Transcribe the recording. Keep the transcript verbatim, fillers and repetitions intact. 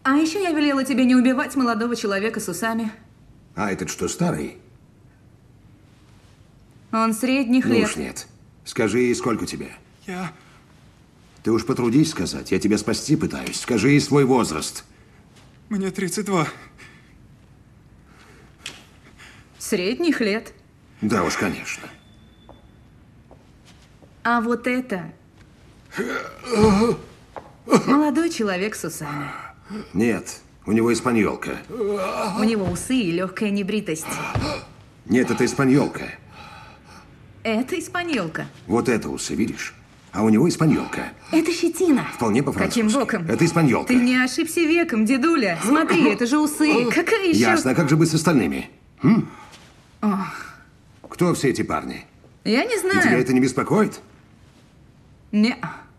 А еще я велела тебе не убивать молодого человека с усами. А этот что, старый? Он средних Ну лет. уж нет. Скажи, сколько тебе? Я... Ты уж потрудись сказать. Я тебя спасти пытаюсь. Скажи свой возраст. Мне тридцать два. Средних лет. Да уж, конечно. А вот это... Молодой человек с усами. Нет, у него испаньолка. У него усы и легкая небритость. Нет, это испаньолка. Это испаньолка. Вот это усы, видишь? А у него испаньолка. Это щетина. Вполне по-французски. Каким боком? Это испаньолка. Ты не ошибся веком, дедуля. Смотри, это же усы. Какая еще... Ясно. А как же быть с остальными? М? Кто все эти парни? Я не И тебя знаю. это не беспокоит? Не.